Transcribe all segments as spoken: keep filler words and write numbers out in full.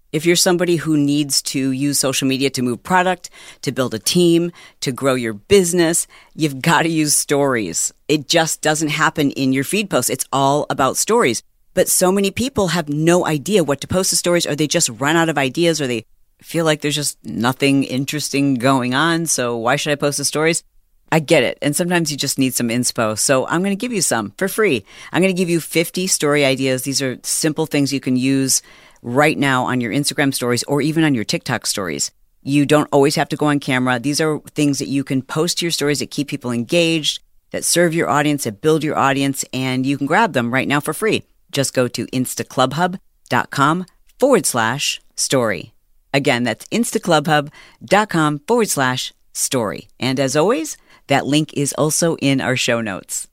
If you're somebody who needs to use social media to move product, to build a team, to grow your business, you've got to use stories. It just doesn't happen in your feed posts. It's all about stories. But so many people have no idea what to post to stories, or they just run out of ideas, or they feel like there's just nothing interesting going on. So why should I post the stories? I get it. And sometimes you just need some inspo. So I'm going to give you some for free. I'm going to give you fifty story ideas. These are simple things you can use right now on your Instagram stories or even on your TikTok stories. You don't always have to go on camera. These are things that you can post to your stories that keep people engaged, that serve your audience, that build your audience, and you can grab them right now for free. Just go to instaclubhub.com forward slash story. Again, that's instaclubhub.com forward slash story. And as always, that link is also in our show notes.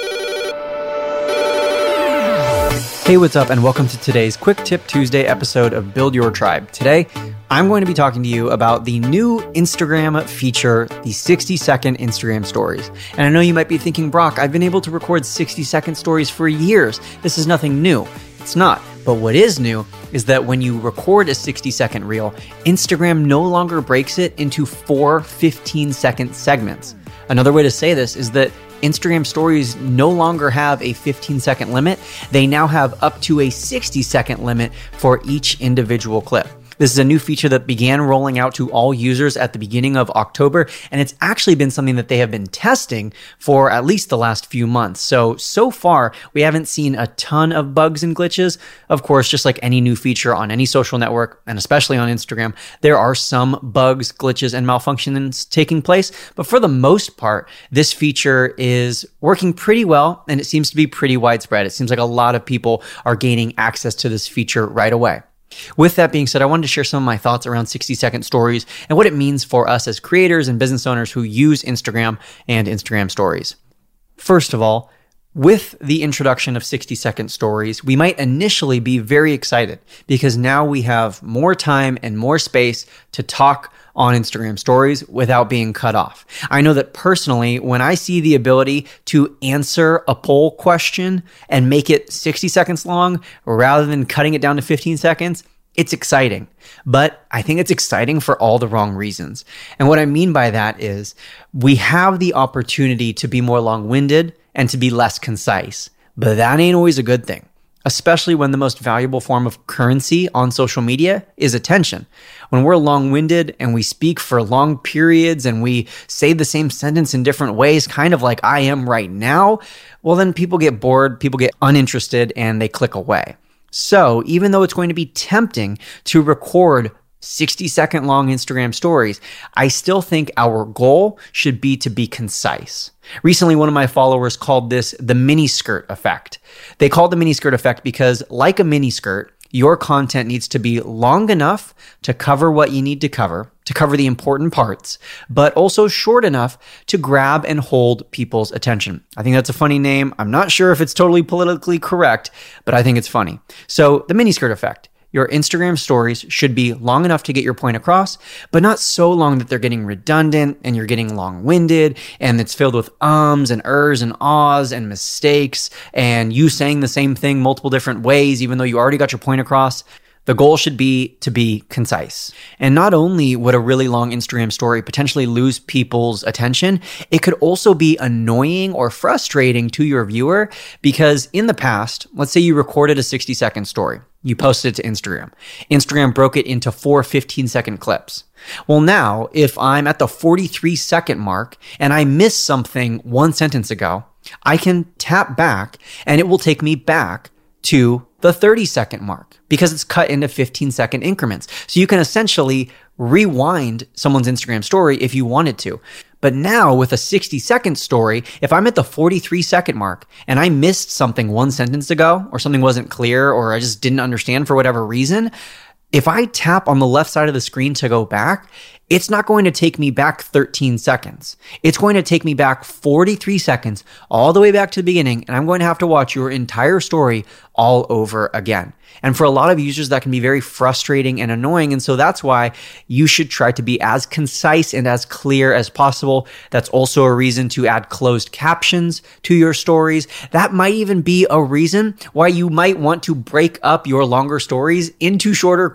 Hey, what's up, and welcome to today's Quick Tip Tuesday episode of Build Your Tribe. Today, I'm going to be talking to you about the new Instagram feature, the sixty second Instagram stories. And I know you might be thinking, Brock, I've been able to record sixty second stories for years. This is nothing new. It's not. But what is new is that when you record a sixty second reel, Instagram no longer breaks it into four fifteen second segments. Another way to say this is that Instagram stories no longer have a fifteen second limit. They now have up to a sixty second limit for each individual clip. This is a new feature that began rolling out to all users at the beginning of October, and it's actually been something that they have been testing for at least the last few months. So, so far, we haven't seen a ton of bugs and glitches. Of course, just like any new feature on any social network, and especially on Instagram, there are some bugs, glitches, and malfunctions taking place. But for the most part, this feature is working pretty well, and it seems to be pretty widespread. It seems like a lot of people are gaining access to this feature right away. With that being said, I wanted to share some of my thoughts around sixty second stories and what it means for us as creators and business owners who use Instagram and Instagram stories. First of all, with the introduction of sixty second stories, we might initially be very excited because now we have more time and more space to talk on Instagram stories without being cut off. I know that personally, when I see the ability to answer a poll question and make it sixty seconds long rather than cutting it down to fifteen seconds, it's exciting. But I think it's exciting for all the wrong reasons. And what I mean by that is we have the opportunity to be more long-winded and to be less concise. But that ain't always a good thing, especially when the most valuable form of currency on social media is attention. When we're long-winded and we speak for long periods and we say the same sentence in different ways, kind of like I am right now, well, then people get bored, people get uninterested, and they click away. So even though it's going to be tempting to record sixty second long Instagram stories, I still think our goal should be to be concise. Recently, one of my followers called this the miniskirt effect. They called the miniskirt effect because, like a miniskirt, your content needs to be long enough to cover what you need to cover, to cover the important parts, but also short enough to grab and hold people's attention. I think that's a funny name. I'm not sure if it's totally politically correct, but I think it's funny. So the miniskirt effect. Your Instagram stories should be long enough to get your point across, but not so long that they're getting redundant and you're getting long-winded and it's filled with ums and ers and ahs and mistakes and you saying the same thing multiple different ways even though you already got your point across. The goal should be to be concise. And not only would a really long Instagram story potentially lose people's attention, it could also be annoying or frustrating to your viewer because in the past, let's say you recorded a sixty second story. You posted it to Instagram. Instagram broke it into four fifteen second clips. Well, now, if I'm at the forty-three second mark and I missed something one sentence ago, I can tap back and it will take me back to the thirty second mark because it's cut into fifteen second increments. So you can essentially rewind someone's Instagram story if you wanted to. But now with a sixty second story, if I'm at the forty-three second mark and I missed something one sentence ago or something wasn't clear or I just didn't understand for whatever reason, if I tap on the left side of the screen to go back, it's not going to take me back thirteen seconds. It's going to take me back forty-three seconds all the way back to the beginning, and I'm going to have to watch your entire story all over again. And for a lot of users, that can be very frustrating and annoying. And so that's why you should try to be as concise and as clear as possible. That's also a reason to add closed captions to your stories. That might even be a reason why you might want to break up your longer stories into shorter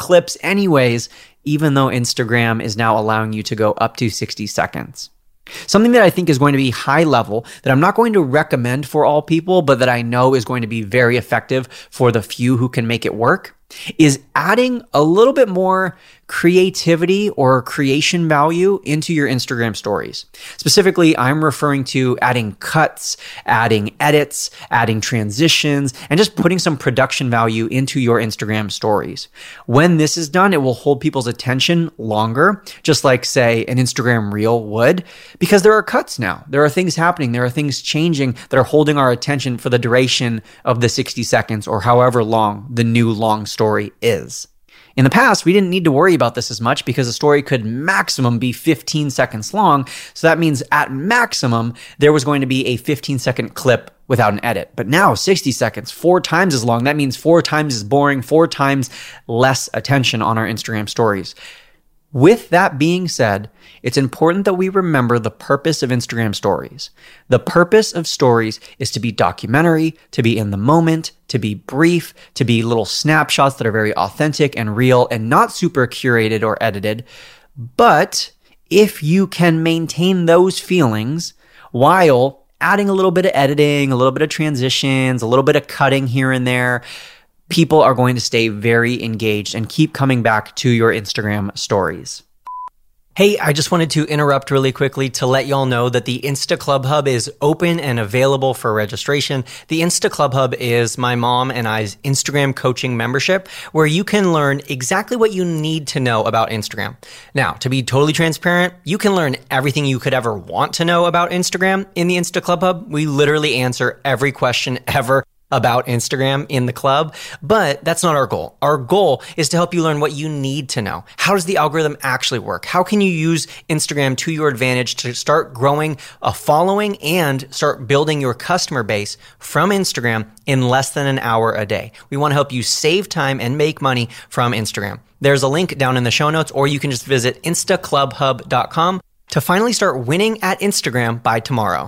clips anyways, even though Instagram is now allowing you to go up to sixty seconds. Something that I think is going to be high level, that I'm not going to recommend for all people, but that I know is going to be very effective for the few who can make it work, is adding a little bit more creativity or creation value into your Instagram stories. Specifically, I'm referring to adding cuts, adding edits, adding transitions, and just putting some production value into your Instagram stories. When this is done, it will hold people's attention longer, just like, say, an Instagram reel would, because there are cuts now. There are things happening. There are things changing that are holding our attention for the duration of the sixty seconds or however long the new long story is. In the past, we didn't need to worry about this as much because a story could maximum be fifteen seconds long. So that means at maximum, there was going to be a fifteen second clip without an edit. But now sixty seconds, four times as long. That means four times as boring, four times less attention on our Instagram stories. With that being said, it's important that we remember the purpose of Instagram stories. The purpose of stories is to be documentary, to be in the moment, to be brief, to be little snapshots that are very authentic and real and not super curated or edited. But if you can maintain those feelings while adding a little bit of editing, a little bit of transitions, a little bit of cutting here and there, people are going to stay very engaged and keep coming back to your Instagram stories. Hey, I just wanted to interrupt really quickly to let y'all know that the Insta Club Hub is open and available for registration. The Insta Club Hub is my mom and I's Instagram coaching membership where you can learn exactly what you need to know about Instagram. Now, to be totally transparent, you can learn everything you could ever want to know about Instagram in the Insta Club Hub. We literally answer every question ever about Instagram in the club, but that's not our goal. Our goal is to help you learn what you need to know. How does the algorithm actually work? How can you use Instagram to your advantage to start growing a following and start building your customer base from Instagram in less than an hour a day? We want to help you save time and make money from Instagram. There's a link down in the show notes, or you can just visit insta club hub dot com to finally start winning at Instagram by tomorrow.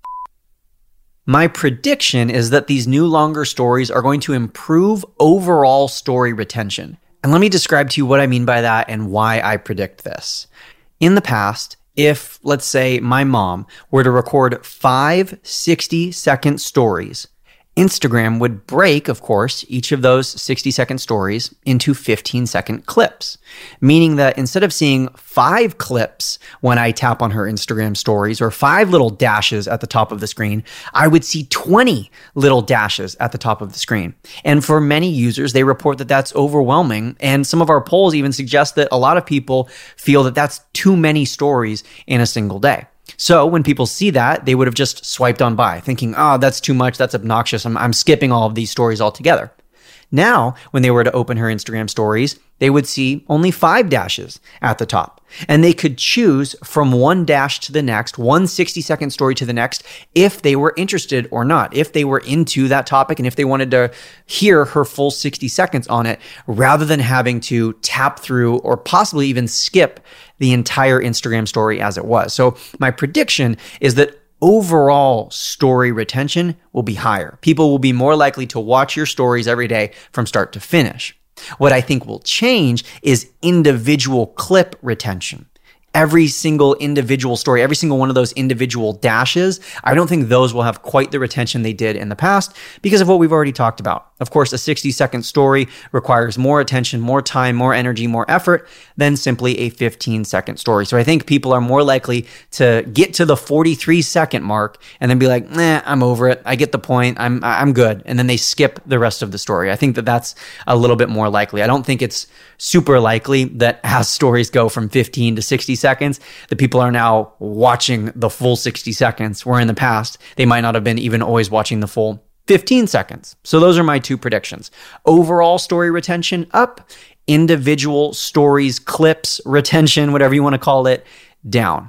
My prediction is that these new longer stories are going to improve overall story retention. And let me describe to you what I mean by that and why I predict this. In the past, if, let's say, my mom were to record five sixty-second stories, Instagram would break, of course, each of those sixty-second stories into fifteen-second clips, meaning that instead of seeing five clips when I tap on her Instagram stories or five little dashes at the top of the screen, I would see twenty little dashes at the top of the screen. And for many users, they report that that's overwhelming. And some of our polls even suggest that a lot of people feel that that's too many stories in a single day. So when people see that, they would have just swiped on by, thinking, oh, that's too much, that's obnoxious, I'm, I'm skipping all of these stories altogether. Now, when they were to open her Instagram stories, they would see only five dashes at the top. And they could choose from one dash to the next, one sixty-second story to the next, if they were interested or not, if they were into that topic and if they wanted to hear her full sixty seconds on it, rather than having to tap through or possibly even skip the entire Instagram story as it was. So my prediction is that overall story retention will be higher. People will be more likely to watch your stories every day from start to finish. What I think will change is individual clip retention. Every single individual story, every single one of those individual dashes, I don't think those will have quite the retention they did in the past because of what we've already talked about. Of course, a sixty-second story requires more attention, more time, more energy, more effort than simply a fifteen-second story. So I think people are more likely to get to the forty-three-second mark and then be like, nah, I'm over it. I get the point. I'm I'm good. And then they skip the rest of the story. I think that that's a little bit more likely. I don't think it's super likely that as stories go from fifteen to sixty seconds, the people are now watching the full sixty seconds, where in the past, they might not have been even always watching the full fifteen seconds. So those are my two predictions. Overall story retention up, individual stories, clips, retention, whatever you want to call it, down.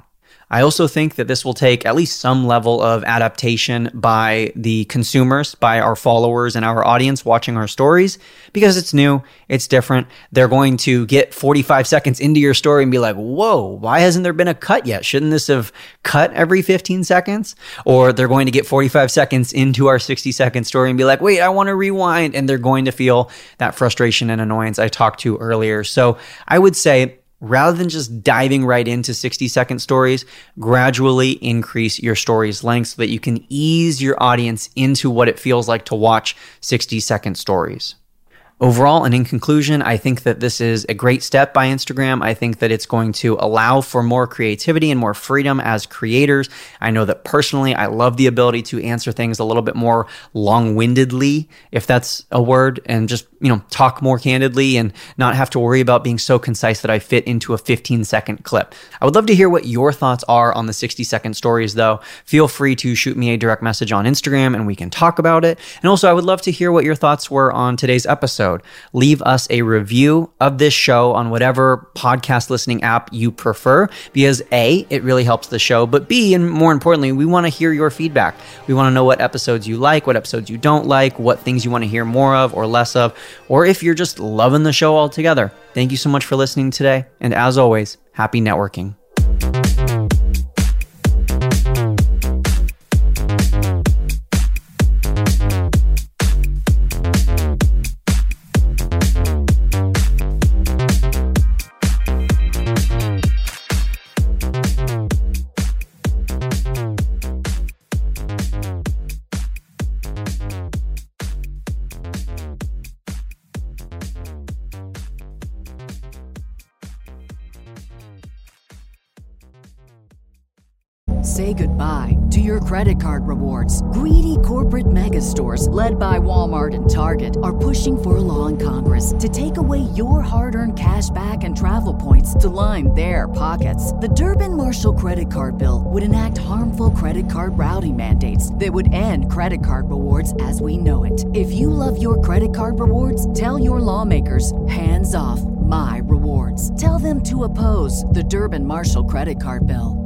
I also think that this will take at least some level of adaptation by the consumers, by our followers and our audience watching our stories, because it's new, it's different. They're going to get forty-five seconds into your story and be like, whoa, why hasn't there been a cut yet? Shouldn't this have cut every fifteen seconds? Or they're going to get forty-five seconds into our sixty second story and be like, wait, I want to rewind. And they're going to feel that frustration and annoyance I talked to earlier. So I would say, rather than just diving right into sixty second stories, gradually increase your story's length so that you can ease your audience into what it feels like to watch sixty second stories. Overall, and in conclusion, I think that this is a great step by Instagram. I think that it's going to allow for more creativity and more freedom as creators. I know that personally, I love the ability to answer things a little bit more long-windedly, if that's a word, and just, you know, talk more candidly and not have to worry about being so concise that I fit into a fifteen second clip. I would love to hear what your thoughts are on the sixty second stories, though. Feel free to shoot me a direct message on Instagram and we can talk about it. And also, I would love to hear what your thoughts were on today's episode. Leave us a review of this show on whatever podcast listening app you prefer, because A, it really helps the show, but B, and more importantly, we want to hear your feedback. We want to know what episodes you like, what episodes you don't like, what things you want to hear more of or less of, or if you're just loving the show altogether. Thank you so much for listening today, and as always, happy networking. Say goodbye to your credit card rewards. Greedy corporate mega stores, led by Walmart and Target, are pushing for a law in Congress to take away your hard-earned cash back and travel points to line their pockets. The Durbin-Marshall credit card bill would enact harmful credit card routing mandates that would end credit card rewards as we know it. If you love your credit card rewards, tell your lawmakers, hands off my rewards. Tell them to oppose the Durbin-Marshall credit card bill.